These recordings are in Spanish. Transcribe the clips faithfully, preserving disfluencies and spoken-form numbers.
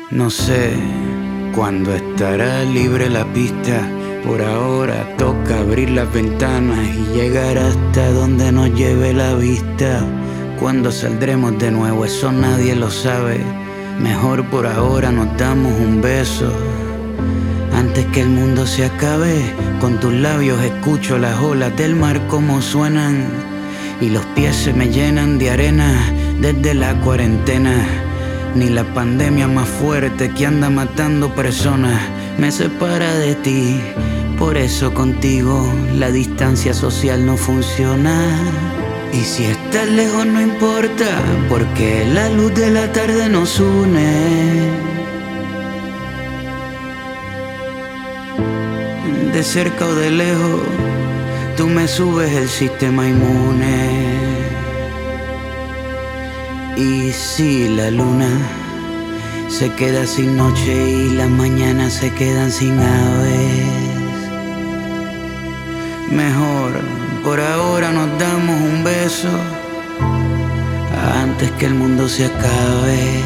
No sé cuándo estará libre la pista. Por ahora toca abrir las ventanas y llegar hasta donde nos lleve la vista. Cuando saldremos de nuevo, eso nadie lo sabe. Mejor por ahora nos damos un beso. Antes que el mundo se acabe, con tus labios escucho las olas del mar como suenan. Y los pies se me llenan de arena desde la cuarentena. Ni la pandemia más fuerte que anda matando personas me separa de ti. Por eso contigo la distancia social no funciona. Y si estás lejos no importa, porque la luz de la tarde nos une. De cerca o de lejos, tú me subes el sistema inmune. Y si la luna se queda sin noche y las mañanas se quedan sin aves, mejor por ahora nos damos un beso antes que el mundo se acabe.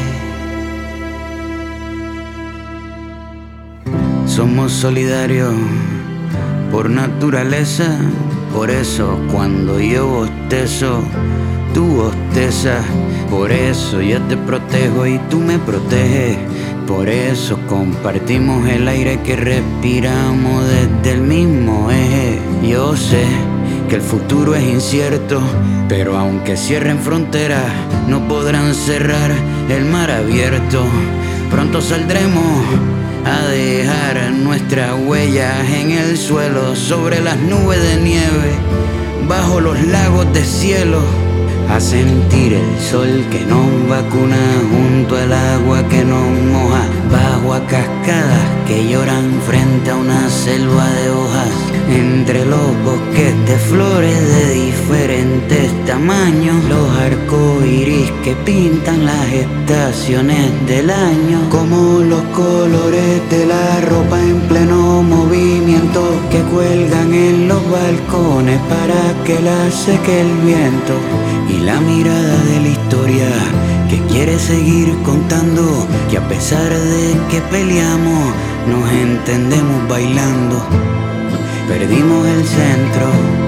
Somos solidarios por naturaleza, por eso cuando yo bostezo, tú bostezas. Por eso yo te protejo y tú me proteges. Por eso compartimos el aire que respiramos desde el mismo eje. Yo sé que el futuro es incierto, pero aunque cierren fronteras, no podrán cerrar el mar abierto. Pronto saldremos a dejar nuestras huellas en el suelo, sobre las nubes de nieve, bajo los lagos de cielo, a sentir el sol que nos vacuna junto al agua que nos moja, bajo a cascadas que lloran frente a una selva de hojas, entre los bosques de flores de diferentes tamaños, los arcoíris que pintan las estaciones del año, como los colores de la ropa en pleno movimiento que cuelgan en los balcones para que la seque el viento. Y la mirada de la historia que quiere seguir contando que a pesar de que peleamos nos entendemos bailando. Perdimos el centro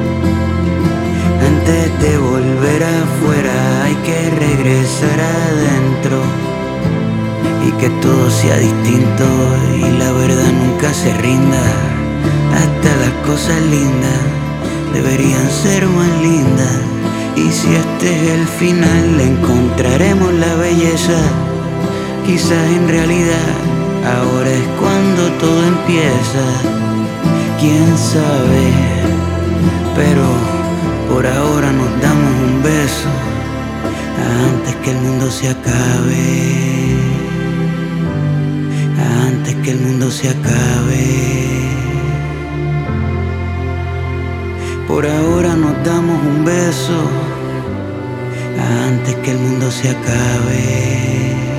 antes de volver afuera, hay que regresar adentro y que todo sea distinto y la verdad nunca se rinda. Hasta las cosas lindas deberían ser más lindas. Y si este es el final, encontraremos la belleza. Quizás en realidad ahora es cuando todo empieza. Quién sabe, pero por ahora nos damos un beso antes que el mundo se acabe. Antes que el mundo se acabe. Por ahora nos damos un beso antes que el mundo se acabe.